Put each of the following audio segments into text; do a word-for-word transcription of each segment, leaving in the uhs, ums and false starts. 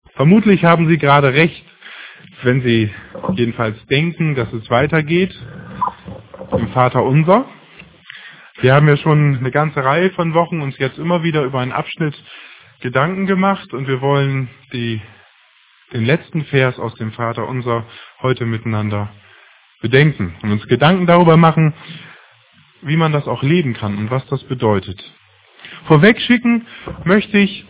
Vermutlich haben Sie gerade recht, wenn Sie jedenfalls denken, dass es weitergeht im Vater Unser. Wir haben ja schon eine ganze Reihe von Wochen uns jetzt immer wieder über einen Abschnitt Gedanken gemacht und wir wollen die, den letzten Vers aus dem Vater Unser heute miteinander bedenken und uns Gedanken darüber machen, wie man das auch leben kann und was das bedeutet. Vorwegschicken möchte ich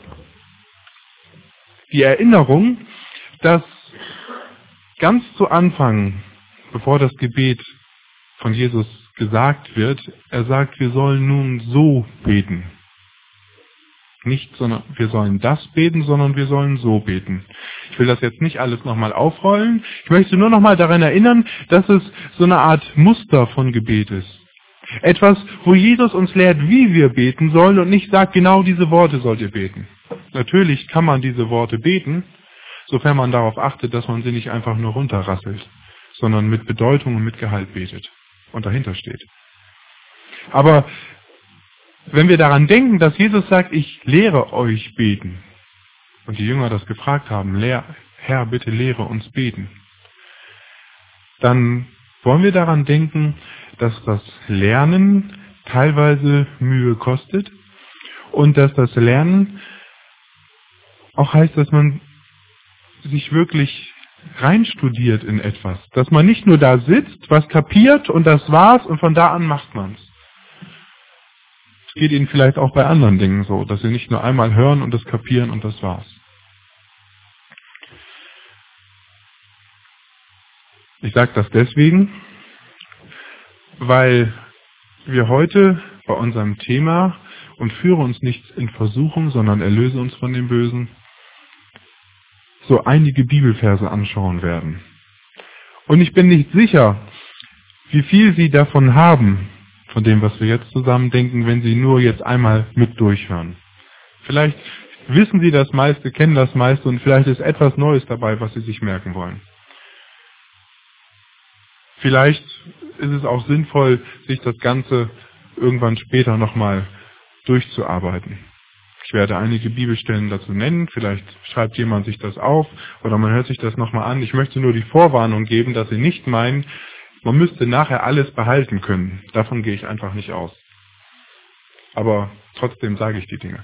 die Erinnerung, dass ganz zu Anfang, bevor das Gebet von Jesus gesagt wird, er sagt, wir sollen nun so beten. Nicht, sondern wir sollen das beten, sondern wir sollen so beten. Ich will das jetzt nicht alles nochmal aufrollen. Ich möchte nur nochmal daran erinnern, dass es so eine Art Muster von Gebet ist. Etwas, wo Jesus uns lehrt, wie wir beten sollen und nicht sagt, genau diese Worte sollt ihr beten. Natürlich kann man diese Worte beten, sofern man darauf achtet, dass man sie nicht einfach nur runterrasselt, sondern mit Bedeutung und mit Gehalt betet und dahinter steht. Aber wenn wir daran denken, dass Jesus sagt, ich lehre euch beten, und die Jünger das gefragt haben, Lehr, Herr, bitte lehre uns beten, dann wollen wir daran denken, dass das Lernen teilweise Mühe kostet und dass das Lernen auch heißt, dass man sich wirklich reinstudiert in etwas. Dass man nicht nur da sitzt, was kapiert und das war's und von da an macht man's. Es geht Ihnen vielleicht auch bei anderen Dingen so, dass Sie nicht nur einmal hören und das kapieren und das war's. Ich sage das deswegen, weil wir heute bei unserem Thema und führe uns nicht in Versuchung, sondern erlöse uns von dem Bösen, so einige Bibelverse anschauen werden. Und ich bin nicht sicher, wie viel Sie davon haben, von dem, was wir jetzt zusammen denken, wenn Sie nur jetzt einmal mit durchhören. Vielleicht wissen Sie das meiste, kennen das meiste und vielleicht ist etwas Neues dabei, was Sie sich merken wollen. Vielleicht ist es auch sinnvoll, sich das Ganze irgendwann später nochmal durchzuarbeiten. Ich werde einige Bibelstellen dazu nennen, vielleicht schreibt jemand sich das auf oder man hört sich das nochmal an. Ich möchte nur die Vorwarnung geben, dass Sie nicht meinen, man müsste nachher alles behalten können. Davon gehe ich einfach nicht aus. Aber trotzdem sage ich die Dinge.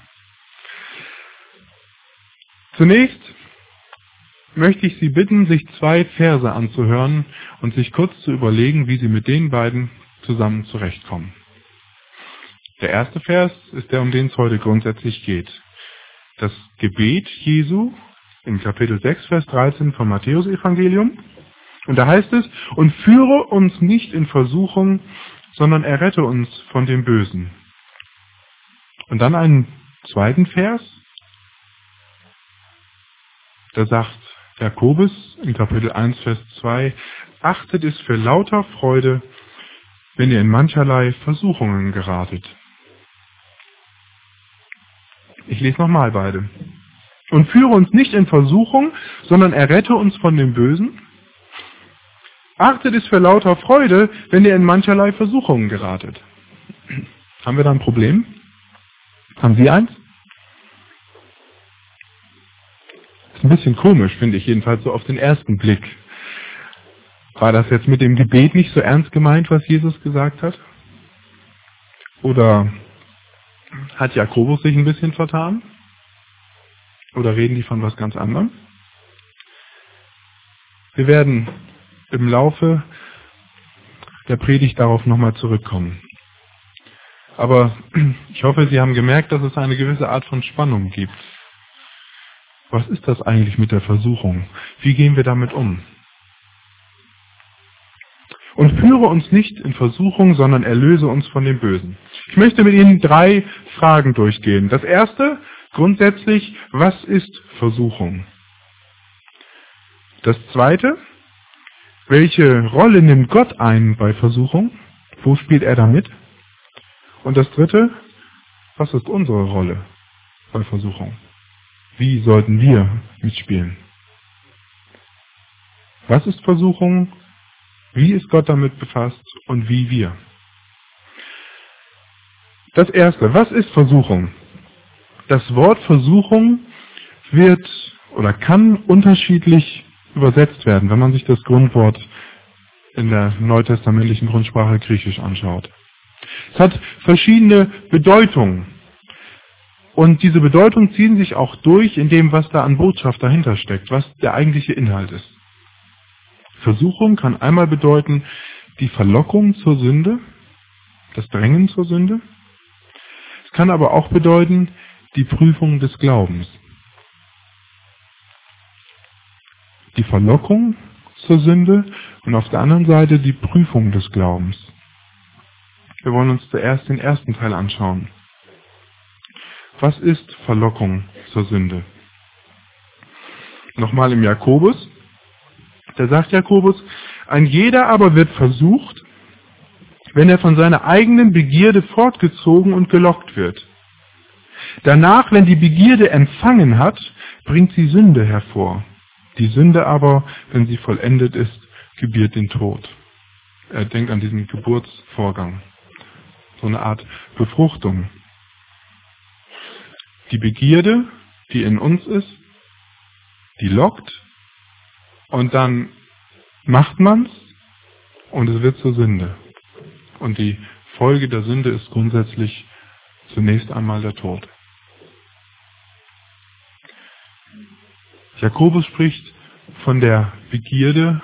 Zunächst möchte ich Sie bitten, sich zwei Verse anzuhören und sich kurz zu überlegen, wie Sie mit den beiden zusammen zurechtkommen. Der erste Vers ist der, um den es heute grundsätzlich geht. Das Gebet Jesu in Kapitel sechs, Vers dreizehn vom Matthäus-Evangelium. Und da heißt es, und führe uns nicht in Versuchung, sondern errette uns von dem Bösen. Und dann einen zweiten Vers, da sagt Jakobus in Kapitel eins, Vers zwei, achtet es für lauter Freude, wenn ihr in mancherlei Versuchungen geratet. Ich lese nochmal beide. Und führe uns nicht in Versuchung, sondern errette uns von dem Bösen. Achtet es für lauter Freude, wenn ihr in mancherlei Versuchungen geratet. Haben wir da ein Problem? Haben Sie eins? Ist ein bisschen komisch, finde ich jedenfalls so auf den ersten Blick. War das jetzt mit dem Gebet nicht so ernst gemeint, was Jesus gesagt hat? Oder hat Jakobus sich ein bisschen vertan? Oder reden die von was ganz anderem? Wir werden im Laufe der Predigt darauf nochmal zurückkommen. Aber ich hoffe, Sie haben gemerkt, dass es eine gewisse Art von Spannung gibt. Was ist das eigentlich mit der Versuchung? Wie gehen wir damit um? Und führe uns nicht in Versuchung, sondern erlöse uns von dem Bösen. Ich möchte mit Ihnen drei Fragen durchgehen. Das erste, grundsätzlich, was ist Versuchung? Das zweite, welche Rolle nimmt Gott ein bei Versuchung? Wo spielt er da mit? Und das dritte, was ist unsere Rolle bei Versuchung? Wie sollten wir mitspielen? Was ist Versuchung? Wie ist Gott damit befasst und wie wir? Das erste, was ist Versuchung? Das Wort Versuchung wird oder kann unterschiedlich übersetzt werden, wenn man sich das Grundwort in der neutestamentlichen Grundsprache Griechisch anschaut. Es hat verschiedene Bedeutungen. Und diese Bedeutungen ziehen sich auch durch in dem, was da an Botschaft dahinter steckt, was der eigentliche Inhalt ist. Versuchung kann einmal bedeuten die Verlockung zur Sünde, das Drängen zur Sünde. Es kann aber auch bedeuten die Prüfung des Glaubens. Die Verlockung zur Sünde und auf der anderen Seite die Prüfung des Glaubens. Wir wollen uns zuerst den ersten Teil anschauen. Was ist Verlockung zur Sünde? Nochmal im Jakobus. Da sagt Jakobus, ein jeder aber wird versucht, wenn er von seiner eigenen Begierde fortgezogen und gelockt wird. Danach, wenn die Begierde empfangen hat, bringt sie Sünde hervor. Die Sünde aber, wenn sie vollendet ist, gebiert den Tod. Er denkt an diesen Geburtsvorgang. So eine Art Befruchtung. Die Begierde, die in uns ist, die lockt und dann macht man's und es wird zur Sünde. Und die Folge der Sünde ist grundsätzlich zunächst einmal der Tod. Jakobus spricht von der Begierde.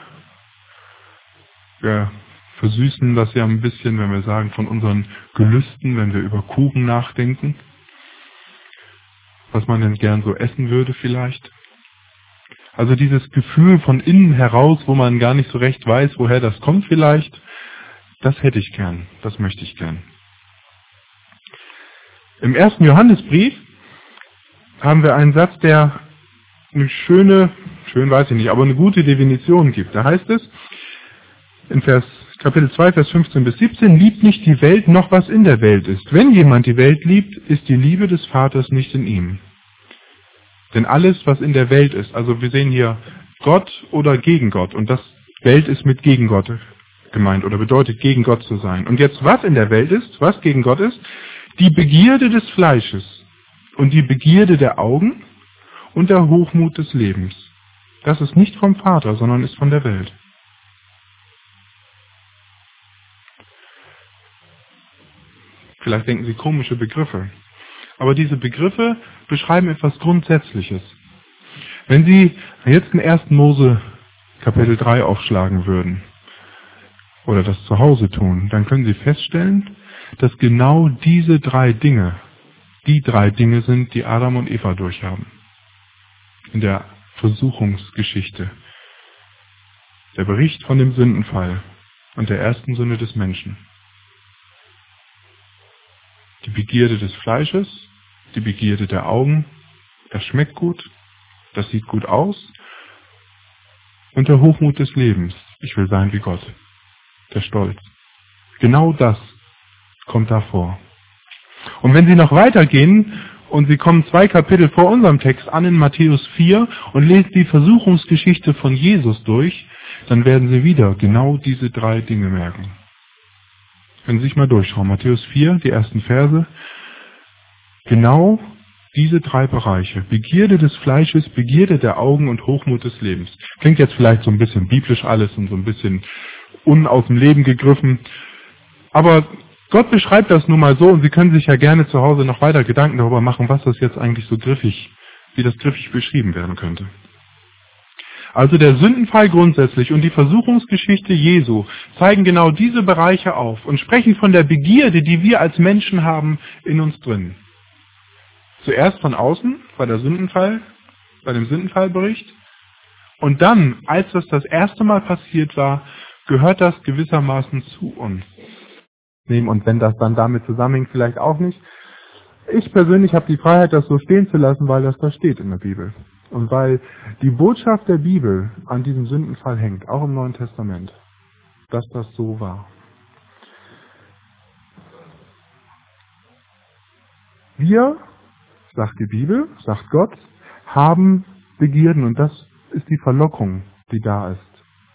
Wir versüßen das ja ein bisschen, wenn wir sagen, von unseren Gelüsten, wenn wir über Kuchen nachdenken. Was man denn gern so essen würde vielleicht. Also dieses Gefühl von innen heraus, wo man gar nicht so recht weiß, woher das kommt vielleicht, das hätte ich gern, das möchte ich gern. Im ersten Johannesbrief haben wir einen Satz, der eine schöne, schön weiß ich nicht, aber eine gute Definition gibt. Da heißt es, in Vers, Kapitel zwei, Vers fünfzehn bis siebzehn, liebt nicht die Welt noch was in der Welt ist. Wenn jemand die Welt liebt, ist die Liebe des Vaters nicht in ihm. Denn alles, was in der Welt ist, also wir sehen hier Gott oder gegen Gott, und das Welt ist mit gegen Gott gemeint oder bedeutet gegen Gott zu sein. Und jetzt, was in der Welt ist, was gegen Gott ist, die Begierde des Fleisches und die Begierde der Augen und der Hochmut des Lebens. Das ist nicht vom Vater, sondern ist von der Welt. Vielleicht denken Sie komische Begriffe. Aber diese Begriffe beschreiben etwas Grundsätzliches. Wenn Sie jetzt den ersten Mose Kapitel drei aufschlagen würden oder das zu Hause tun, dann können Sie feststellen, dass genau diese drei Dinge die drei Dinge sind, die Adam und Eva durchhaben. In der Versuchungsgeschichte. Der Bericht von dem Sündenfall und der ersten Sünde des Menschen. Die Begierde des Fleisches, die Begierde der Augen, das schmeckt gut, das sieht gut aus, und der Hochmut des Lebens, ich will sein wie Gott, der Stolz. Genau das kommt da vor. Und wenn Sie noch weitergehen und Sie kommen zwei Kapitel vor unserem Text an in Matthäus vier und lesen die Versuchungsgeschichte von Jesus durch, dann werden Sie wieder genau diese drei Dinge merken. Wenn Sie sich mal durchschauen, Matthäus vier, die ersten Verse, genau diese drei Bereiche, Begierde des Fleisches, Begierde der Augen und Hochmut des Lebens. Klingt jetzt vielleicht so ein bisschen biblisch alles und so ein bisschen un aus dem Leben gegriffen, aber Gott beschreibt das nun mal so, und Sie können sich ja gerne zu Hause noch weiter Gedanken darüber machen, was das jetzt eigentlich so griffig, wie das griffig beschrieben werden könnte. Also der Sündenfall grundsätzlich und die Versuchungsgeschichte Jesu zeigen genau diese Bereiche auf und sprechen von der Begierde, die wir als Menschen haben, in uns drin. Zuerst von außen, bei der Sündenfall, bei dem Sündenfallbericht, und dann, als das das erste Mal passiert war, gehört das gewissermaßen zu uns. Und wenn das dann damit zusammenhängt, vielleicht auch nicht. Ich persönlich habe die Freiheit, das so stehen zu lassen, weil das da steht in der Bibel. Und weil die Botschaft der Bibel an diesem Sündenfall hängt, auch im Neuen Testament, dass das so war. Wir, sagt die Bibel, sagt Gott, haben Begierden, und das ist die Verlockung, die da ist.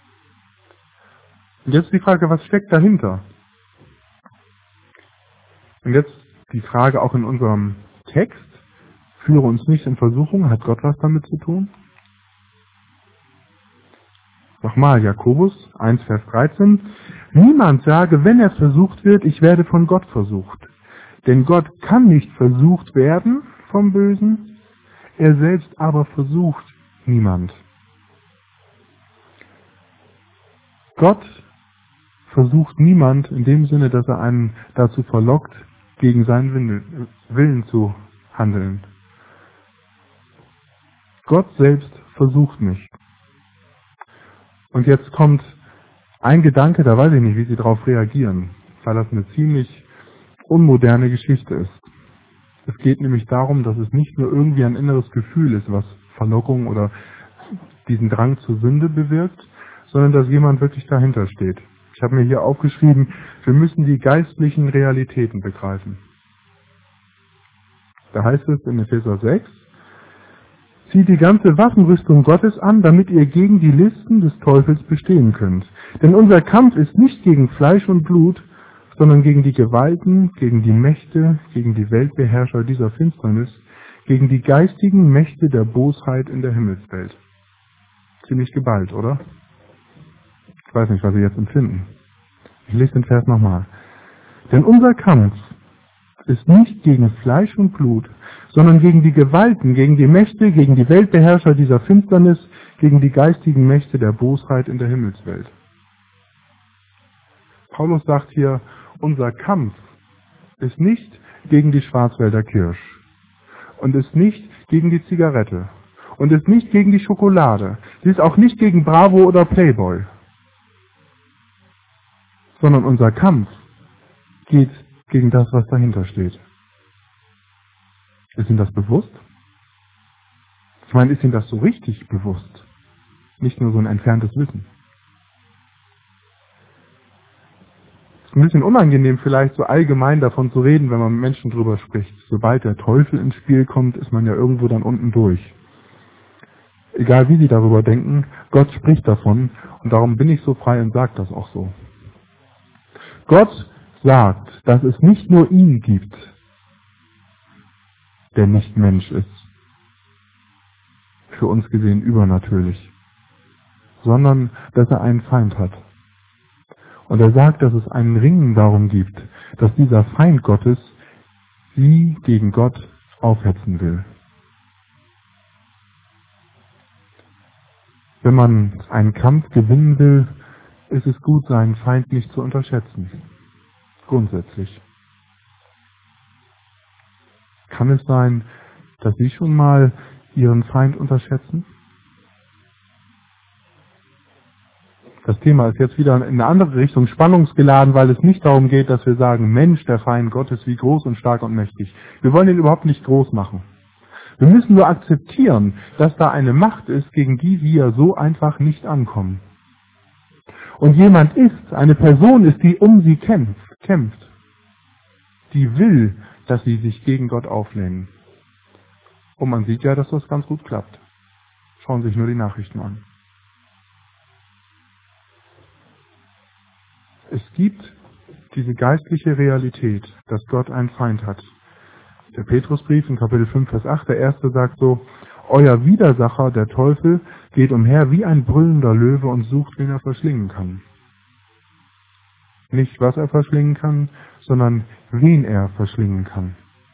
Und jetzt die Frage, was steckt dahinter? Und jetzt die Frage auch in unserem Text, führe uns nicht in Versuchung, hat Gott was damit zu tun? Nochmal, Jakobus eins, Vers dreizehn. Niemand sage, wenn er versucht wird, ich werde von Gott versucht. Denn Gott kann nicht versucht werden vom Bösen, er selbst aber versucht niemand. Gott versucht niemand in dem Sinne, dass er einen dazu verlockt, gegen seinen Willen zu handeln. Gott selbst versucht nicht. Und jetzt kommt ein Gedanke, da weiß ich nicht, wie Sie darauf reagieren, weil das eine ziemlich unmoderne Geschichte ist. Es geht nämlich darum, dass es nicht nur irgendwie ein inneres Gefühl ist, was Verlockung oder diesen Drang zur Sünde bewirkt, sondern dass jemand wirklich dahinter steht. Ich habe mir hier aufgeschrieben, wir müssen die geistlichen Realitäten begreifen. Da heißt es in Epheser sechs, zieht die ganze Waffenrüstung Gottes an, damit ihr gegen die Listen des Teufels bestehen könnt. Denn unser Kampf ist nicht gegen Fleisch und Blut, sondern gegen die Gewalten, gegen die Mächte, gegen die Weltbeherrscher dieser Finsternis, gegen die geistigen Mächte der Bosheit in der Himmelswelt. Ziemlich geballt, oder? Ich weiß nicht, was Sie jetzt empfinden. Ich lese den Vers nochmal. Denn unser Kampf ist nicht gegen Fleisch und Blut, sondern gegen die Gewalten, gegen die Mächte, gegen die Weltbeherrscher dieser Finsternis, gegen die geistigen Mächte der Bosheit in der Himmelswelt. Paulus sagt hier, unser Kampf ist nicht gegen die Schwarzwälder Kirsch und ist nicht gegen die Zigarette und ist nicht gegen die Schokolade. Sie ist auch nicht gegen Bravo oder Playboy, sondern unser Kampf geht gegen das, was dahinter steht. Ist Ihnen das bewusst? Ich meine, ist Ihnen das so richtig bewusst? Nicht nur so ein entferntes Wissen. Es ist ein bisschen unangenehm vielleicht so allgemein davon zu reden, wenn man mit Menschen drüber spricht. Sobald der Teufel ins Spiel kommt, ist man ja irgendwo dann unten durch. Egal wie Sie darüber denken, Gott spricht davon und darum bin ich so frei und sage das auch so. Gott sagt, dass es nicht nur ihn gibt, der nicht Mensch ist, für uns gesehen übernatürlich, sondern dass er einen Feind hat. Und er sagt, dass es einen Ringen darum gibt, dass dieser Feind Gottes sie gegen Gott aufhetzen will. Wenn man einen Kampf gewinnen will, ist es gut, seinen Feind nicht zu unterschätzen. Grundsätzlich. Kann es sein, dass Sie schon mal Ihren Feind unterschätzen? Das Thema ist jetzt wieder in eine andere Richtung spannungsgeladen, weil es nicht darum geht, dass wir sagen, Mensch, der Feind Gottes, wie groß und stark und mächtig. Wir wollen ihn überhaupt nicht groß machen. Wir müssen nur akzeptieren, dass da eine Macht ist, gegen die wir so einfach nicht ankommen. Und jemand ist, eine Person ist, die um sie kämpft, kämpft. Die will, dass sie sich gegen Gott auflehnen. Und man sieht ja, dass das ganz gut klappt. Schauen Sie sich nur die Nachrichten an. Es gibt diese geistliche Realität, dass Gott einen Feind hat. Der Petrusbrief in Kapitel fünf, Vers acht, der erste sagt so, euer Widersacher, der Teufel, geht umher wie ein brüllender Löwe und sucht, wen er verschlingen kann. Nicht, was er verschlingen kann, sondern wen er verschlingen kann.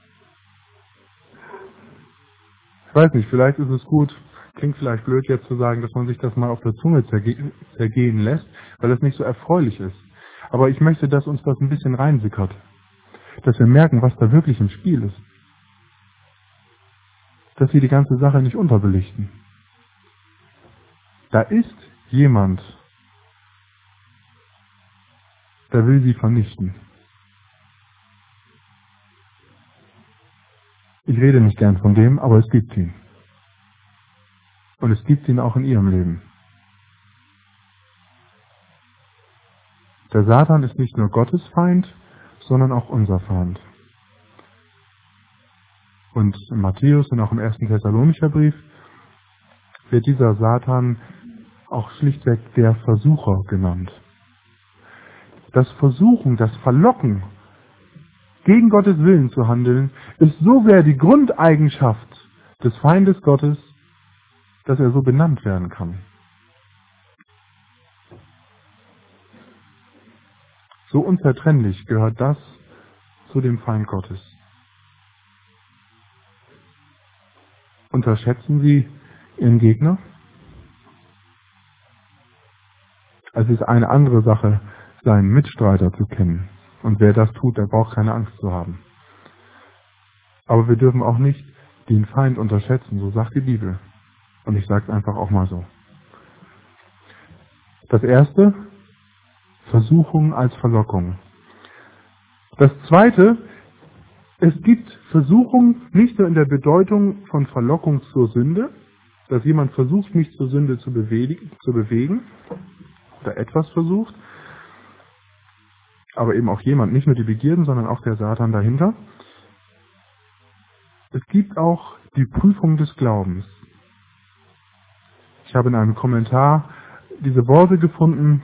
Ich weiß nicht, vielleicht ist es gut, klingt vielleicht blöd jetzt zu sagen, dass man sich das mal auf der Zunge zerge- zergehen lässt, weil das nicht so erfreulich ist. Aber ich möchte, dass uns das ein bisschen reinsickert. Dass wir merken, was da wirklich im Spiel ist. Dass wir die ganze Sache nicht unterbelichten. Da ist jemand, der will sie vernichten. Ich rede nicht gern von dem, aber es gibt ihn. Und es gibt ihn auch in Ihrem Leben. Der Satan ist nicht nur Gottes Feind, sondern auch unser Feind. Und in Matthäus und auch im ersten Thessalonicher Brief wird dieser Satan auch schlichtweg der Versucher genannt. Das Versuchen, das Verlocken, gegen Gottes Willen zu handeln, ist so sehr die Grundeigenschaft des Feindes Gottes, dass er so benannt werden kann. So unzertrennlich gehört das zu dem Feind Gottes. Unterschätzen Sie Ihren Gegner? Es ist eine andere Sache, seinen Mitstreiter zu kennen. Und wer das tut, der braucht keine Angst zu haben. Aber wir dürfen auch nicht den Feind unterschätzen, so sagt die Bibel. Und ich sage es einfach auch mal so. Das erste, Versuchung als Verlockung. Das zweite, es gibt Versuchung nicht nur in der Bedeutung von Verlockung zur Sünde, dass jemand versucht, mich zur Sünde zu bewegen, zu bewegen oder etwas versucht, aber eben auch jemand, nicht nur die Begierden, sondern auch der Satan dahinter. Es gibt auch die Prüfung des Glaubens. Ich habe in einem Kommentar diese Worte gefunden,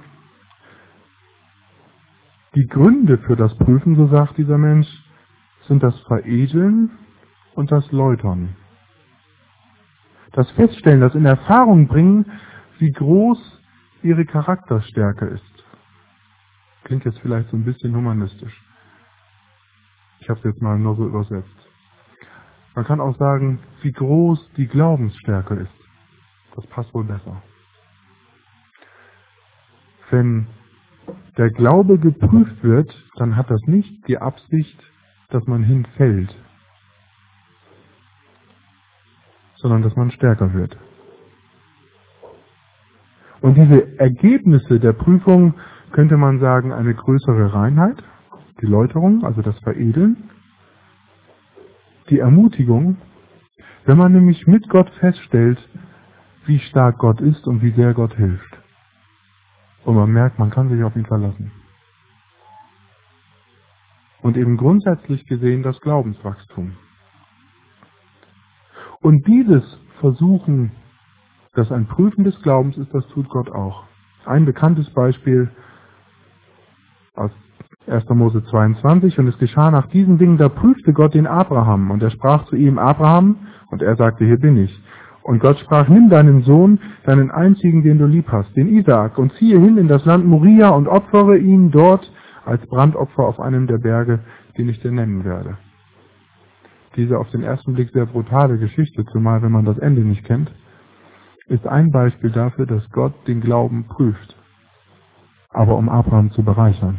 die Gründe für das Prüfen, so sagt dieser Mensch, sind das Veredeln und das Läutern. Das Feststellen, das in Erfahrung bringen, wie groß ihre Charakterstärke ist. Klingt jetzt vielleicht so ein bisschen humanistisch. Ich habe es jetzt mal nur so übersetzt. Man kann auch sagen, wie groß die Glaubensstärke ist. Das passt wohl besser. Wenn der Glaube geprüft wird, dann hat das nicht die Absicht, dass man hinfällt, sondern dass man stärker wird. Und diese Ergebnisse der Prüfung könnte man sagen, eine größere Reinheit, die Läuterung, also das Veredeln, die Ermutigung, wenn man nämlich mit Gott feststellt, wie stark Gott ist und wie sehr Gott hilft. Und man merkt, man kann sich auf ihn verlassen. Und eben grundsätzlich gesehen das Glaubenswachstum. Und dieses Versuchen, das ein Prüfen des Glaubens ist, das tut Gott auch. Ein bekanntes Beispiel aus erster Mose zweiundzwanzig, und es geschah nach diesen Dingen, da prüfte Gott den Abraham, und er sprach zu ihm, Abraham, und er sagte, hier bin ich. Und Gott sprach, nimm deinen Sohn, deinen einzigen, den du lieb hast, den Isaak, und ziehe hin in das Land Moria und opfere ihn dort als Brandopfer auf einem der Berge, den ich dir nennen werde. Diese auf den ersten Blick sehr brutale Geschichte, zumal wenn man das Ende nicht kennt, ist ein Beispiel dafür, dass Gott den Glauben prüft, aber um Abraham zu bereichern,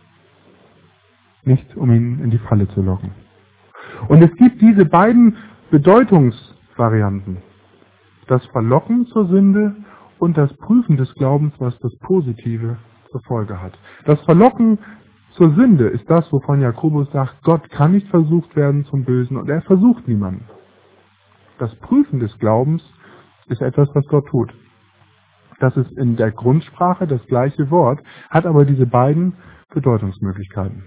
nicht um ihn in die Falle zu locken. Und es gibt diese beiden Bedeutungsvarianten, das Verlocken zur Sünde und das Prüfen des Glaubens, was das Positive zur Folge hat. Das Verlocken zur Sünde ist das, wovon Jakobus sagt, Gott kann nicht versucht werden zum Bösen und er versucht niemanden. Das Prüfen des Glaubens ist etwas, was Gott tut. Das ist in der Grundsprache das gleiche Wort, hat aber diese beiden Bedeutungsmöglichkeiten.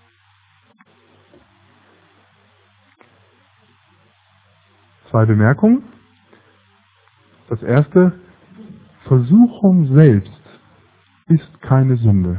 Zwei Bemerkungen. Das erste, Versuchung selbst ist keine Sünde.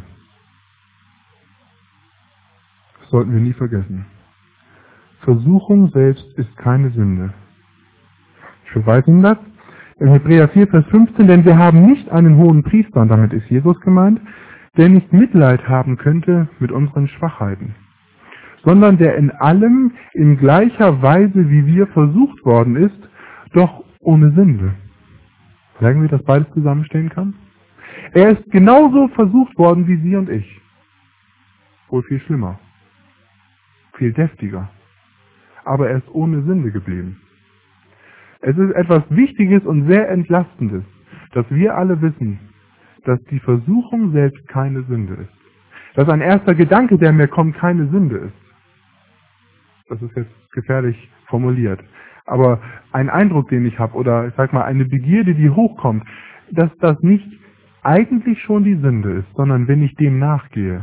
Das sollten wir nie vergessen. Versuchung selbst ist keine Sünde. Ich beweise Ihnen das. In Hebräer vier, Vers fünfzehn, denn wir haben nicht einen hohen Priester, und damit ist Jesus gemeint, der nicht Mitleid haben könnte mit unseren Schwachheiten, sondern der in allem in gleicher Weise wie wir versucht worden ist, doch ohne Sünde. Merken Sie, dass beides zusammenstehen kann? Er ist genauso versucht worden wie Sie und ich. Wohl viel schlimmer. Viel deftiger. Aber er ist ohne Sünde geblieben. Es ist etwas Wichtiges und sehr Entlastendes, dass wir alle wissen, dass die Versuchung selbst keine Sünde ist. Dass ein erster Gedanke, der mir kommt, keine Sünde ist. Das ist jetzt gefährlich formuliert. Aber ein Eindruck, den ich habe, oder ich sag mal eine Begierde, die hochkommt, dass das nicht eigentlich schon die Sünde ist, sondern wenn ich dem nachgehe,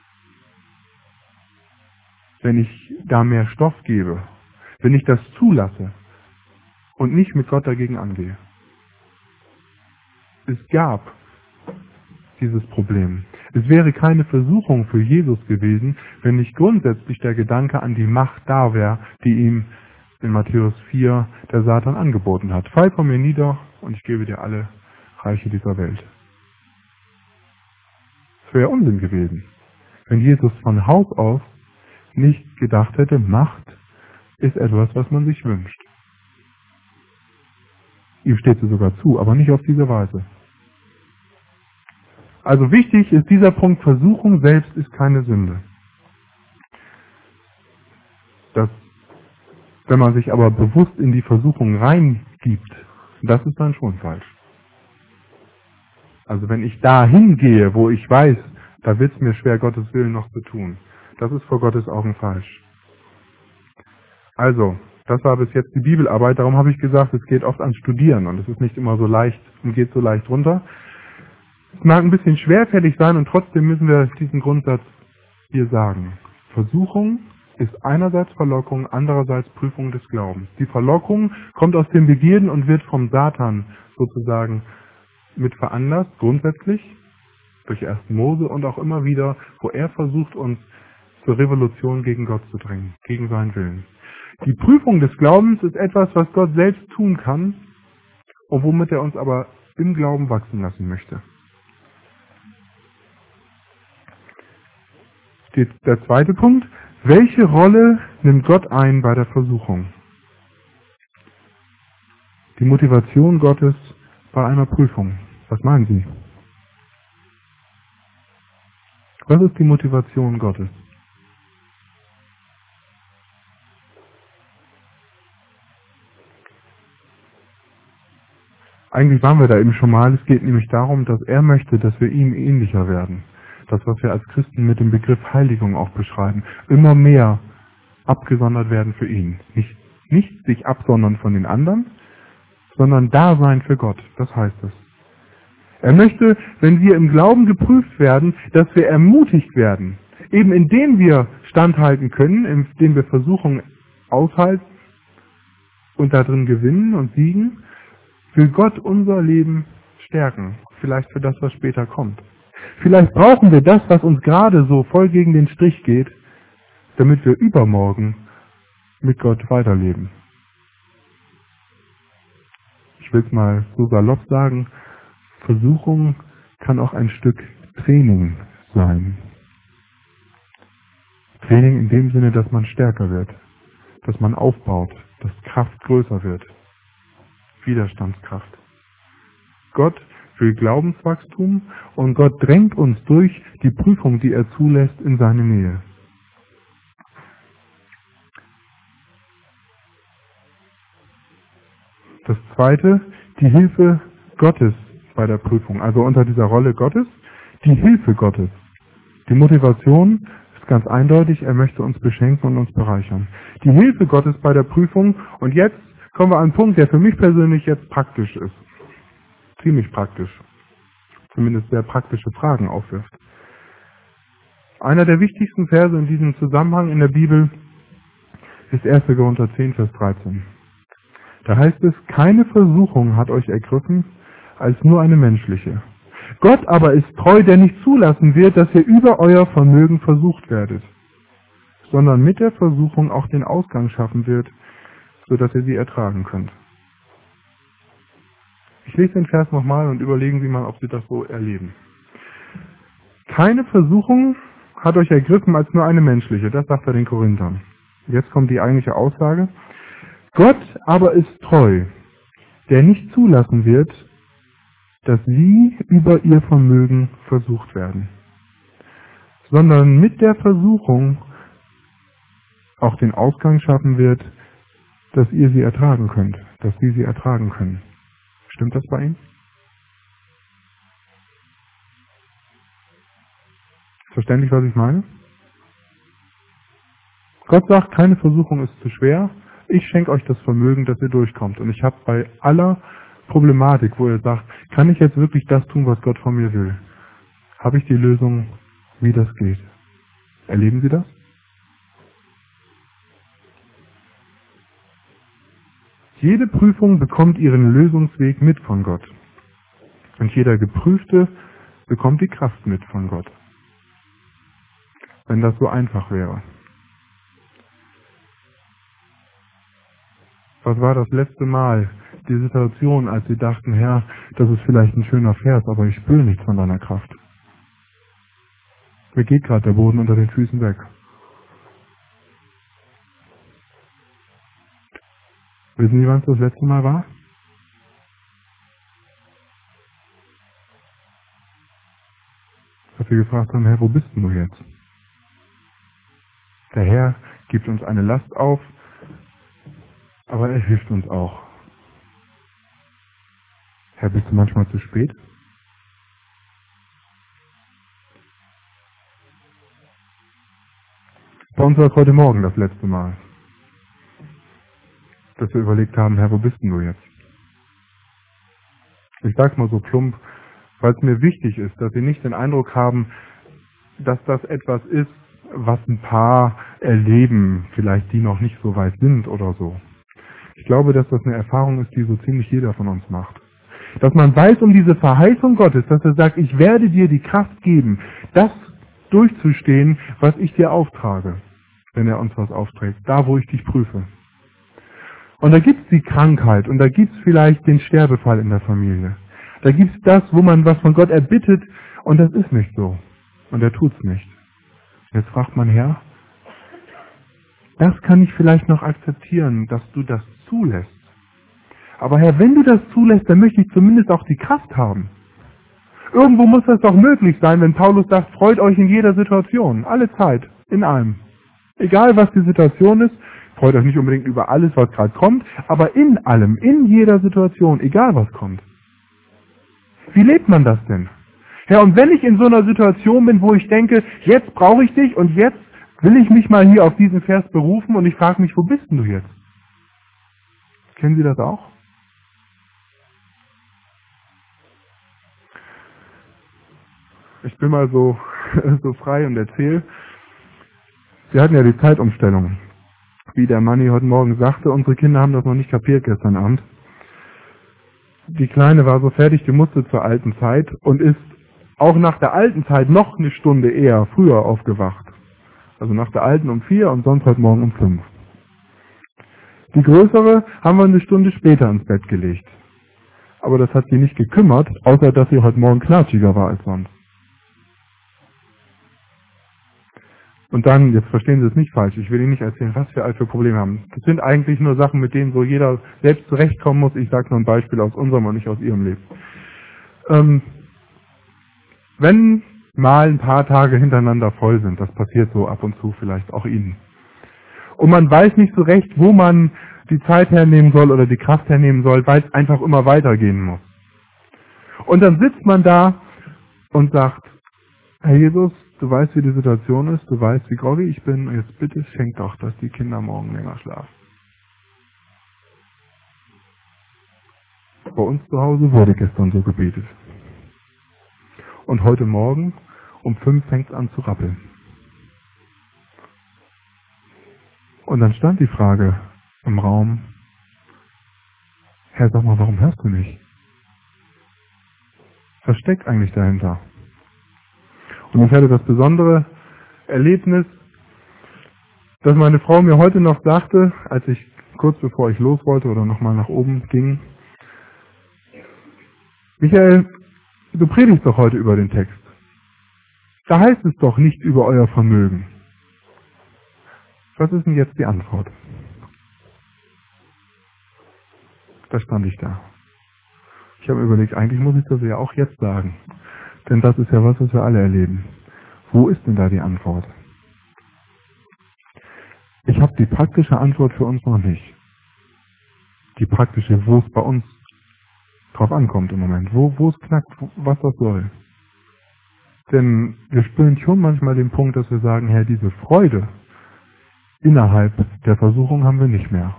wenn ich da mehr Stoff gebe, wenn ich das zulasse und nicht mit Gott dagegen angehe. Es gab dieses Problem. Es wäre keine Versuchung für Jesus gewesen, wenn nicht grundsätzlich der Gedanke an die Macht da wäre, die ihm in Matthäus vier der Satan angeboten hat. Fall von mir nieder und ich gebe dir alle Reiche dieser Welt. Es wäre Unsinn gewesen. wenn Jesus von Haus aus nicht gedacht hätte, Macht ist etwas, was man sich wünscht. Ihm steht sie sogar zu, aber nicht auf diese Weise. Also wichtig ist dieser Punkt, Versuchung selbst ist keine Sünde. Das, wenn man sich aber bewusst in die Versuchung reingibt, das ist dann schon falsch. Also wenn ich da hingehe, wo ich weiß, da wird es mir schwer, Gottes Willen noch zu tun. Das ist vor Gottes Augen falsch. Also, das war bis jetzt die Bibelarbeit. Darum habe ich gesagt, es geht oft ans Studieren und es ist nicht immer so leicht und geht so leicht runter. Es mag ein bisschen schwerfällig sein und trotzdem müssen wir diesen Grundsatz hier sagen. Versuchung ist einerseits Verlockung, andererseits Prüfung des Glaubens. Die Verlockung kommt aus den Begierden und wird vom Satan sozusagen mit veranlasst, grundsätzlich, durch ersten Mose und auch immer wieder, wo er versucht, uns zur Revolution gegen Gott zu drängen, gegen seinen Willen. Die Prüfung des Glaubens ist etwas, was Gott selbst tun kann und womit er uns aber im Glauben wachsen lassen möchte. Der zweite Punkt, welche Rolle nimmt Gott ein bei der Versuchung? Die Motivation Gottes bei einer Prüfung. Was meinen Sie? Was ist die Motivation Gottes? Eigentlich waren wir da eben schon mal. Es geht nämlich darum, dass er möchte, dass wir ihm ähnlicher werden. Das, was wir als Christen mit dem Begriff Heiligung auch beschreiben. Immer mehr abgesondert werden für ihn. Nicht, nicht sich absondern von den anderen, sondern da sein für Gott. Das heißt es. Er möchte, wenn wir im Glauben geprüft werden, dass wir ermutigt werden. Eben indem wir standhalten können, indem wir Versuchungen aushalten und darin gewinnen und siegen, will Gott unser Leben stärken. Vielleicht für das, was später kommt. Vielleicht brauchen wir das, was uns gerade so voll gegen den Strich geht, damit wir übermorgen mit Gott weiterleben. Ich will es mal so salopp sagen, Versuchung kann auch ein Stück Training sein. Training in dem Sinne, dass man stärker wird, dass man aufbaut, dass Kraft größer wird. Widerstandskraft. Gott will Glaubenswachstum und Gott drängt uns durch die Prüfung, die er zulässt, in seine Nähe. Das zweite, die Hilfe Gottes bei der Prüfung, also unter dieser Rolle Gottes, die Hilfe Gottes. Die Motivation ist ganz eindeutig, er möchte uns beschenken und uns bereichern. Die Hilfe Gottes bei der Prüfung, und jetzt kommen wir an einen Punkt, der für mich persönlich jetzt praktisch ist. Ziemlich praktisch. Zumindest sehr praktische Fragen aufwirft. Einer der wichtigsten Verse in diesem Zusammenhang in der Bibel ist erster Korinther zehn, Vers dreizehn. Da heißt es, keine Versuchung hat euch ergriffen, als nur eine menschliche. Gott aber ist treu, der nicht zulassen wird, dass ihr über euer Vermögen versucht werdet, sondern mit der Versuchung auch den Ausgang schaffen wird, sodass ihr sie ertragen könnt. Ich lese den Vers nochmal und überlegen Sie mal, ob Sie das so erleben. Keine Versuchung hat euch ergriffen als nur eine menschliche, das sagt er den Korinthern. Jetzt kommt die eigentliche Aussage. Gott aber ist treu, der nicht zulassen wird, dass sie über ihr Vermögen versucht werden, sondern mit der Versuchung auch den Ausgang schaffen wird, dass ihr sie ertragen könnt, dass sie sie ertragen können. Stimmt das bei Ihnen? Verständlich, was ich meine? Gott sagt, keine Versuchung ist zu schwer. Ich schenke euch das Vermögen, dass ihr durchkommt. Und ich habe bei aller Problematik, wo ihr sagt, kann ich jetzt wirklich das tun, was Gott von mir will, habe ich die Lösung, wie das geht. Erleben Sie das? Jede Prüfung bekommt ihren Lösungsweg mit von Gott. Und jeder Geprüfte bekommt die Kraft mit von Gott. Wenn das so einfach wäre. Was war das letzte Mal, die Situation, als Sie dachten, Herr, das ist vielleicht ein schöner Vers, aber ich spüre nichts von deiner Kraft? Mir geht gerade der Boden unter den Füßen weg. Wissen Sie, wann es das letzte Mal war? Dass wir gefragt haben, Herr, wo bist denn du jetzt? Der Herr gibt uns eine Last auf, aber er hilft uns auch. Herr, bist du manchmal zu spät? Bei uns war es heute Morgen das letzte Mal, dass wir überlegt haben, Herr, wo bist denn du jetzt? Ich sag's mal so plump, weil es mir wichtig ist, dass Sie nicht den Eindruck haben, dass das etwas ist, was ein paar erleben, vielleicht die noch nicht so weit sind oder so. Ich glaube, dass das eine Erfahrung ist, die so ziemlich jeder von uns macht. Dass man weiß um diese Verheißung Gottes, dass er sagt, ich werde dir die Kraft geben, das durchzustehen, was ich dir auftrage, wenn er uns was aufträgt, da wo ich dich prüfe. Und da gibt's die Krankheit und da gibt's vielleicht den Sterbefall in der Familie. Da gibt's das, wo man was von Gott erbittet und das ist nicht so. Und er tut's nicht. Jetzt fragt man, Herr, das kann ich vielleicht noch akzeptieren, dass du das zulässt. Aber Herr, wenn du das zulässt, dann möchte ich zumindest auch die Kraft haben. Irgendwo muss das doch möglich sein, wenn Paulus sagt, freut euch in jeder Situation, alle Zeit, in allem. Egal was die Situation ist, freut euch nicht unbedingt über alles, was gerade kommt, aber in allem, in jeder Situation, egal was kommt. Wie lebt man das denn? Ja, und wenn ich in so einer Situation bin, wo ich denke, jetzt brauche ich dich und jetzt will ich mich mal hier auf diesen Vers berufen und ich frage mich, wo bist denn du jetzt? Kennen Sie das auch? Ich bin mal so, so frei und erzähle. Wir hatten ja die Zeitumstellung. Wie der Manni heute Morgen sagte, unsere Kinder haben das noch nicht kapiert gestern Abend. Die Kleine war so fertig gemustert zur alten Zeit und ist auch nach der alten Zeit noch eine Stunde eher, früher aufgewacht. Also nach der alten um vier und sonst heute Morgen um fünf. Die größere haben wir eine Stunde später ins Bett gelegt. Aber das hat sie nicht gekümmert, außer dass sie heute Morgen knatschiger war als sonst. Und dann, jetzt verstehen Sie es nicht falsch, ich will Ihnen nicht erzählen, was wir all für Probleme haben. Das sind eigentlich nur Sachen, mit denen so jeder selbst zurechtkommen muss. Ich sage nur ein Beispiel aus unserem und nicht aus Ihrem Leben. Ähm, wenn mal ein paar Tage hintereinander voll sind, das passiert so ab und zu vielleicht auch Ihnen. Und man weiß nicht so recht, wo man die Zeit hernehmen soll oder die Kraft hernehmen soll, weil es einfach immer weitergehen muss. Und dann sitzt man da und sagt, Herr Jesus, du weißt, wie die Situation ist, du weißt, wie groggy ich bin, und jetzt bitte schenk doch, dass die Kinder morgen länger schlafen. Bei uns zu Hause wurde gestern so gebetet. Und heute Morgen um fünf fängt es an zu rappeln. Und dann stand die Frage im Raum, Herr, sag mal, warum hörst du nicht? Was steckt eigentlich dahinter? Und ich hatte das besondere Erlebnis, dass meine Frau mir heute noch sagte, als ich kurz bevor ich los wollte oder nochmal nach oben ging, Michael, du predigst doch heute über den Text. Da heißt es doch nicht über euer Vermögen. Was ist denn jetzt die Antwort? Da stand ich da. Ich habe mir überlegt, eigentlich muss ich das ja auch jetzt sagen. Denn das ist ja was, was wir alle erleben. Wo ist denn da die Antwort? Ich habe die praktische Antwort für uns noch nicht. Die praktische, wo es bei uns drauf ankommt im Moment. Wo, wo es knackt, was das soll. Denn wir spüren schon manchmal den Punkt, dass wir sagen, Herr, diese Freude innerhalb der Versuchung haben wir nicht mehr.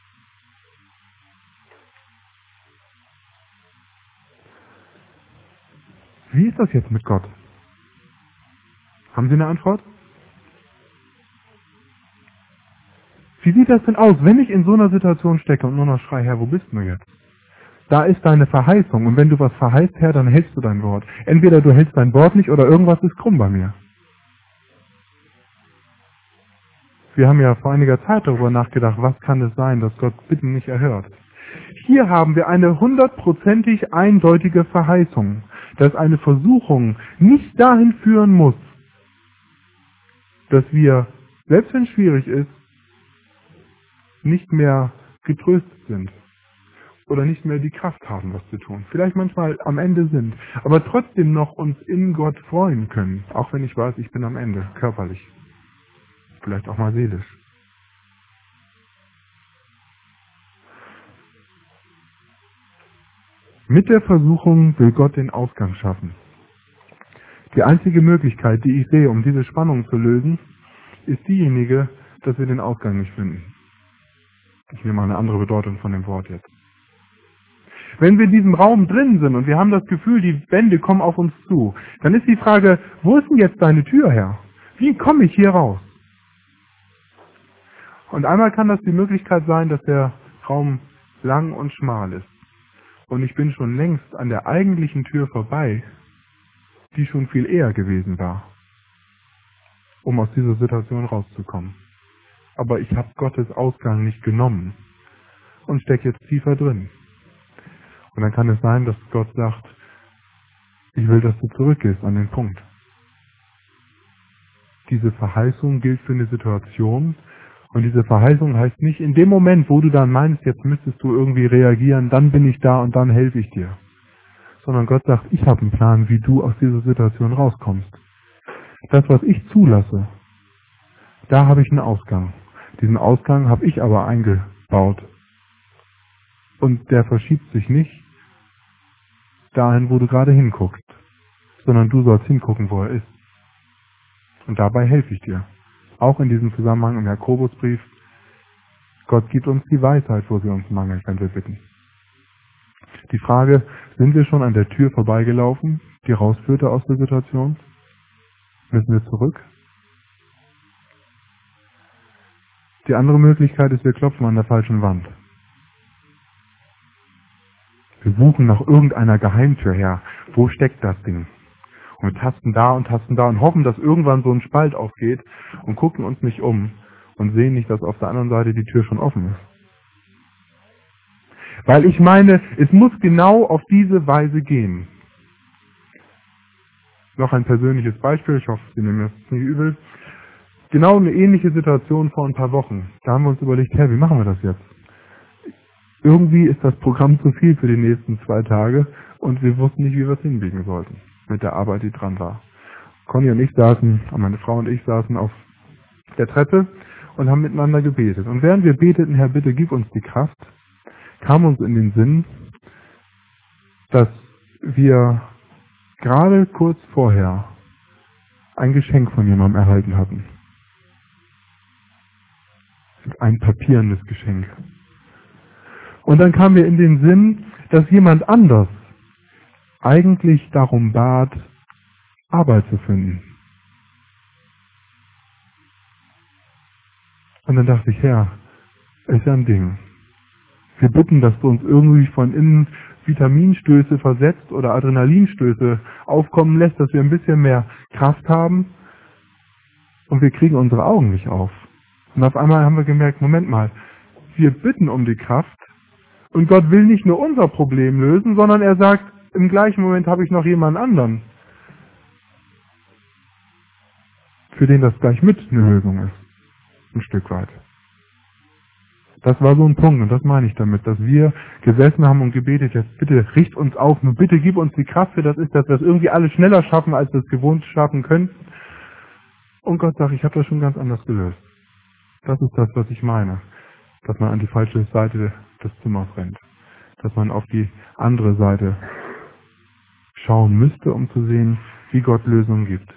Wie ist das jetzt mit Gott? Haben Sie eine Antwort? Wie sieht das denn aus, wenn ich in so einer Situation stecke und nur noch schreie, Herr, wo bist du jetzt? Da ist deine Verheißung und wenn du was verheißt, Herr, dann hältst du dein Wort. Entweder du hältst dein Wort nicht oder irgendwas ist krumm bei mir. Wir haben ja vor einiger Zeit darüber nachgedacht, was kann es sein, dass Gott Bitten nicht erhört. Hier haben wir eine hundertprozentig eindeutige Verheißung, dass eine Versuchung nicht dahin führen muss, dass wir, selbst wenn es schwierig ist, nicht mehr getröstet sind oder nicht mehr die Kraft haben, was zu tun. Vielleicht manchmal am Ende sind, aber trotzdem noch uns in Gott freuen können, auch wenn ich weiß, ich bin am Ende, körperlich, vielleicht auch mal seelisch. Mit der Versuchung will Gott den Ausgang schaffen. Die einzige Möglichkeit, die ich sehe, um diese Spannung zu lösen, ist diejenige, dass wir den Ausgang nicht finden. Ich nehme mal eine andere Bedeutung von dem Wort jetzt. Wenn wir in diesem Raum drin sind und wir haben das Gefühl, die Wände kommen auf uns zu, dann ist die Frage, wo ist denn jetzt deine Tür her? Wie komme ich hier raus? Und einmal kann das die Möglichkeit sein, dass der Raum lang und schmal ist. Und ich bin schon längst an der eigentlichen Tür vorbei, die schon viel eher gewesen war, um aus dieser Situation rauszukommen. Aber ich habe Gottes Ausgang nicht genommen und stecke jetzt tiefer drin. Und dann kann es sein, dass Gott sagt, ich will, dass du zurückgehst an den Punkt. Diese Verheißung gilt für eine Situation. Und diese Verheißung heißt nicht, in dem Moment, wo du dann meinst, jetzt müsstest du irgendwie reagieren, dann bin ich da und dann helfe ich dir. Sondern Gott sagt, ich habe einen Plan, wie du aus dieser Situation rauskommst. Das, was ich zulasse, da habe ich einen Ausgang. Diesen Ausgang habe ich aber eingebaut. Und der verschiebt sich nicht dahin, wo du gerade hinguckst, sondern du sollst hingucken, wo er ist. Und dabei helfe ich dir. Auch in diesem Zusammenhang im Jakobusbrief, Gott gibt uns die Weisheit, wo sie uns mangelt, wenn wir bitten. Die Frage, sind wir schon an der Tür vorbeigelaufen, die rausführte aus der Situation? Müssen wir zurück? Die andere Möglichkeit ist, wir klopfen an der falschen Wand. Wir suchen nach irgendeiner Geheimtür her. Wo steckt das Ding? Und wir tasten da und tasten da und hoffen, dass irgendwann so ein Spalt aufgeht und gucken uns nicht um und sehen nicht, dass auf der anderen Seite die Tür schon offen ist. Weil ich meine, es muss genau auf diese Weise gehen. Noch ein persönliches Beispiel, ich hoffe, Sie nehmen mir das nicht übel. Genau eine ähnliche Situation vor ein paar Wochen. Da haben wir uns überlegt, Herr, wie machen wir das jetzt? Irgendwie ist das Programm zu viel für die nächsten zwei Tage und wir wussten nicht, wie wir es hinbiegen sollten mit der Arbeit, die dran war. Conny und ich saßen, meine Frau und ich saßen auf der Treppe und haben miteinander gebetet. Und während wir beteten, Herr, bitte gib uns die Kraft, kam uns in den Sinn, dass wir gerade kurz vorher ein Geschenk von jemandem erhalten hatten. Ein papierendes Geschenk. Und dann kam mir in den Sinn, dass jemand anders eigentlich darum bat, Arbeit zu finden. Und dann dachte ich, Herr, ist ja ein Ding. Wir bitten, dass du uns irgendwie von innen Vitaminstöße versetzt oder Adrenalinstöße aufkommen lässt, dass wir ein bisschen mehr Kraft haben und wir kriegen unsere Augen nicht auf. Und auf einmal haben wir gemerkt, Moment mal, wir bitten um die Kraft und Gott will nicht nur unser Problem lösen, sondern er sagt, im gleichen Moment habe ich noch jemanden anderen, für den das gleich mit eine Lösung ist. Ein Stück weit. Das war so ein Punkt und das meine ich damit, dass wir gesessen haben und gebetet, jetzt bitte richt uns auf, nur bitte gib uns die Kraft für das ist, dass wir es irgendwie alles schneller schaffen, als wir es gewohnt schaffen können. Und Gott sagt, ich habe das schon ganz anders gelöst. Das ist das, was ich meine. Dass man an die falsche Seite des Zimmers rennt. Dass man auf die andere Seite schauen müsste, um zu sehen, wie Gott Lösungen gibt.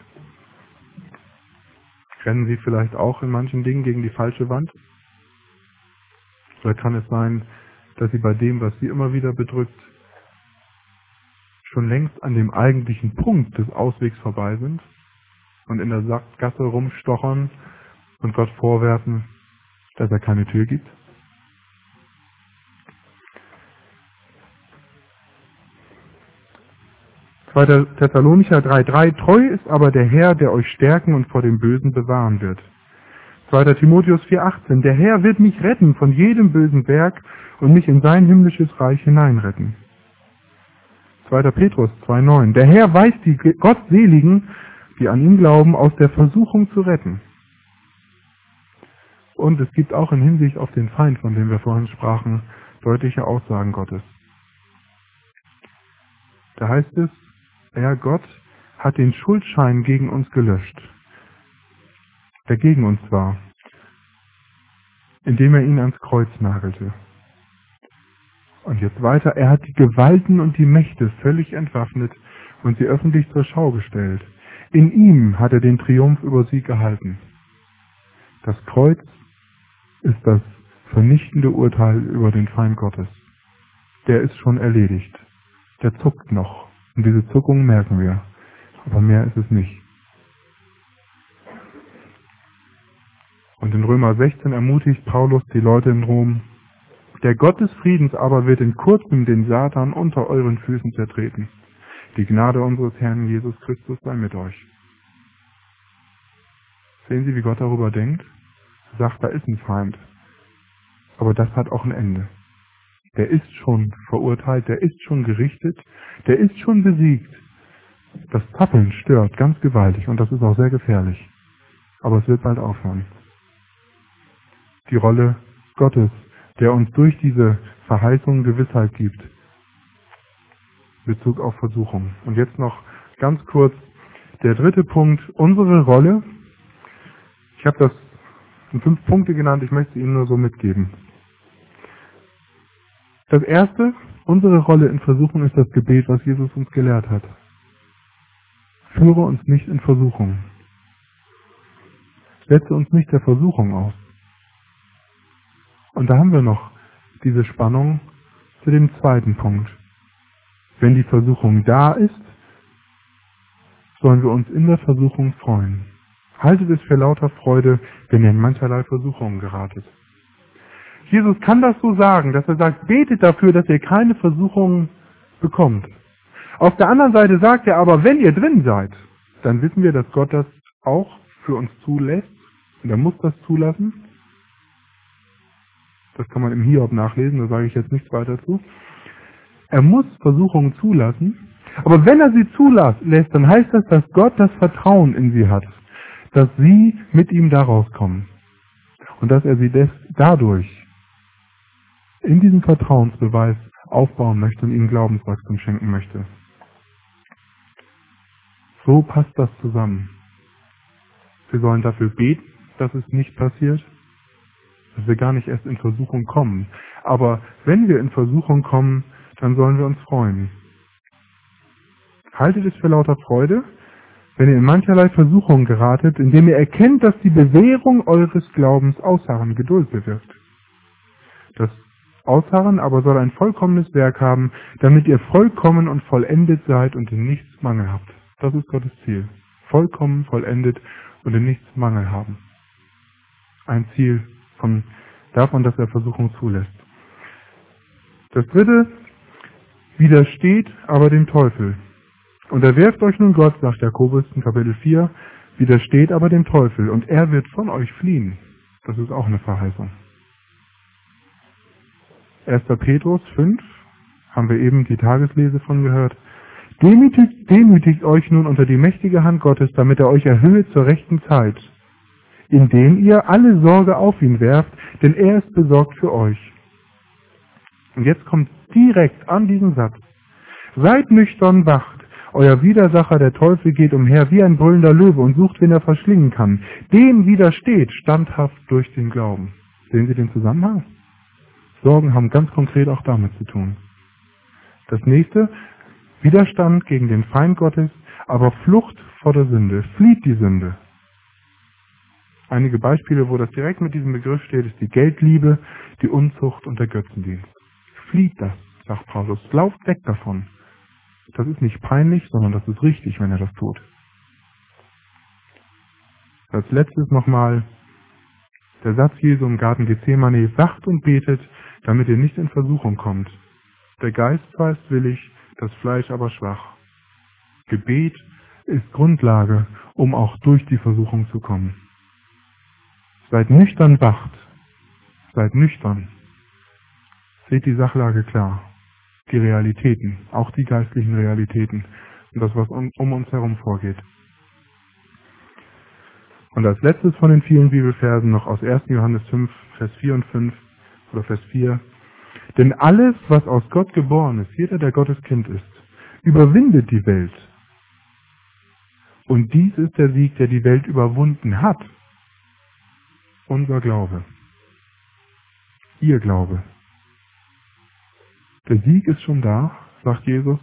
Rennen Sie vielleicht auch in manchen Dingen gegen die falsche Wand? Oder kann es sein, dass Sie bei dem, was Sie immer wieder bedrückt, schon längst an dem eigentlichen Punkt des Auswegs vorbei sind und in der Sackgasse rumstochern und Gott vorwerfen, dass er keine Tür gibt? zweiter Thessalonicher drei drei, treu ist aber der Herr, der euch stärken und vor dem Bösen bewahren wird. zweiter Timotheus vier achtzehn, der Herr wird mich retten von jedem bösen Werk und mich in sein himmlisches Reich hineinretten. zweiter Petrus zwei neun, der Herr weiß die Gottseligen, die an ihn glauben, aus der Versuchung zu retten. Und es gibt auch in Hinsicht auf den Feind, von dem wir vorhin sprachen, deutliche Aussagen Gottes. Da heißt es, er, Gott, hat den Schuldschein gegen uns gelöscht, der gegen uns war, indem er ihn ans Kreuz nagelte. Und jetzt weiter, er hat die Gewalten und die Mächte völlig entwaffnet und sie öffentlich zur Schau gestellt. In ihm hat er den Triumph über sie gehalten. Das Kreuz ist das vernichtende Urteil über den Feind Gottes. Der ist schon erledigt. Der zuckt noch. Und diese Zuckung merken wir. Aber mehr ist es nicht. Und in Römer sechzehn ermutigt Paulus die Leute in Rom, der Gott des Friedens aber wird in kurzem den Satan unter euren Füßen zertreten. Die Gnade unseres Herrn Jesus Christus sei mit euch. Sehen Sie, wie Gott darüber denkt? Er sagt, da ist ein Feind. Aber das hat auch ein Ende. Der ist schon verurteilt, der ist schon gerichtet, der ist schon besiegt. Das Zappeln stört ganz gewaltig und das ist auch sehr gefährlich. Aber es wird bald aufhören. Die Rolle Gottes, der uns durch diese Verheißung Gewissheit gibt, in Bezug auf Versuchung. Und jetzt noch ganz kurz der dritte Punkt, unsere Rolle. Ich habe das in fünf Punkte genannt, ich möchte Ihnen nur so mitgeben. Das erste, unsere Rolle in Versuchung ist das Gebet, was Jesus uns gelehrt hat. Führe uns nicht in Versuchung. Setze uns nicht der Versuchung aus. Und da haben wir noch diese Spannung zu dem zweiten Punkt. Wenn die Versuchung da ist, sollen wir uns in der Versuchung freuen. Haltet es für lauter Freude, wenn ihr in mancherlei Versuchungen geratet. Jesus kann das so sagen, dass er sagt, betet dafür, dass ihr keine Versuchungen bekommt. Auf der anderen Seite sagt er aber, wenn ihr drin seid, dann wissen wir, dass Gott das auch für uns zulässt. Und er muss das zulassen. Das kann man im Hiob nachlesen, da sage ich jetzt nichts weiter zu. Er muss Versuchungen zulassen, aber wenn er sie zulässt, dann heißt das, dass Gott das Vertrauen in sie hat, dass sie mit ihm da rauskommen und dass er sie dadurch in diesem Vertrauensbeweis aufbauen möchte und ihnen Glaubenswachstum schenken möchte. So passt das zusammen. Wir sollen dafür beten, dass es nicht passiert, dass wir gar nicht erst in Versuchung kommen. Aber wenn wir in Versuchung kommen, dann sollen wir uns freuen. Haltet es für lauter Freude, wenn ihr in mancherlei Versuchung geratet, indem ihr erkennt, dass die Bewährung eures Glaubens Ausharren, Geduld bewirkt. Das Ausharren aber soll ein vollkommenes Werk haben, damit ihr vollkommen und vollendet seid und in nichts Mangel habt. Das ist Gottes Ziel. Vollkommen, vollendet und in nichts Mangel haben. Ein Ziel von, davon, dass er Versuchung zulässt. Das dritte, widersteht aber dem Teufel. Unterwerft euch nun Gott, sagt Jakobus in Kapitel vier, widersteht aber dem Teufel und er wird von euch fliehen. Das ist auch eine Verheißung. erster Petrus fünf, haben wir eben die Tageslese von gehört. Demütigt, demütigt euch nun unter die mächtige Hand Gottes, damit er euch erhöhe zur rechten Zeit, indem ihr alle Sorge auf ihn werft, denn er ist besorgt für euch. Und jetzt kommt direkt an diesen Satz. Seid nüchtern, wacht. Euer Widersacher, der Teufel, geht umher wie ein brüllender Löwe und sucht, wen er verschlingen kann. Dem widersteht standhaft durch den Glauben. Sehen Sie den Zusammenhang? Sorgen haben ganz konkret auch damit zu tun. Das nächste, Widerstand gegen den Feind Gottes, aber Flucht vor der Sünde. Flieht die Sünde. Einige Beispiele, wo das direkt mit diesem Begriff steht, ist die Geldliebe, die Unzucht und der Götzendienst. Flieht das, sagt Paulus. Lauft weg davon. Das ist nicht peinlich, sondern das ist richtig, wenn er das tut. Als letztes nochmal der Satz Jesu im Garten Gethsemane, wacht und betet, damit ihr nicht in Versuchung kommt. Der Geist zwar ist willig, das Fleisch aber schwach. Gebet ist Grundlage, um auch durch die Versuchung zu kommen. Seid nüchtern, wacht. Seid nüchtern. Seht die Sachlage klar. Die Realitäten, auch die geistlichen Realitäten und das, was um, um uns herum vorgeht. Und als letztes von den vielen Bibelversen noch aus ersten Johannes fünf, Vers vier und fünf oder Vers vier. Denn alles, was aus Gott geboren ist, jeder, der Gottes Kind ist, überwindet die Welt. Und dies ist der Sieg, der die Welt überwunden hat. Unser Glaube. Ihr Glaube. Der Sieg ist schon da, sagt Jesus,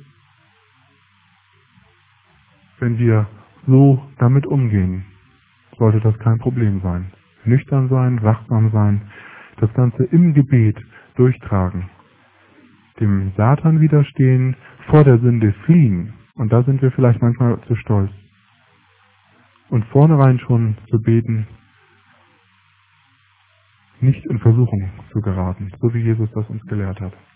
wenn wir so damit umgehen, sollte das kein Problem sein. Nüchtern sein, wachsam sein, das Ganze im Gebet durchtragen, dem Satan widerstehen, vor der Sünde fliehen, und da sind wir vielleicht manchmal zu stolz, und vornherein schon zu beten, nicht in Versuchung zu geraten, so wie Jesus das uns gelehrt hat.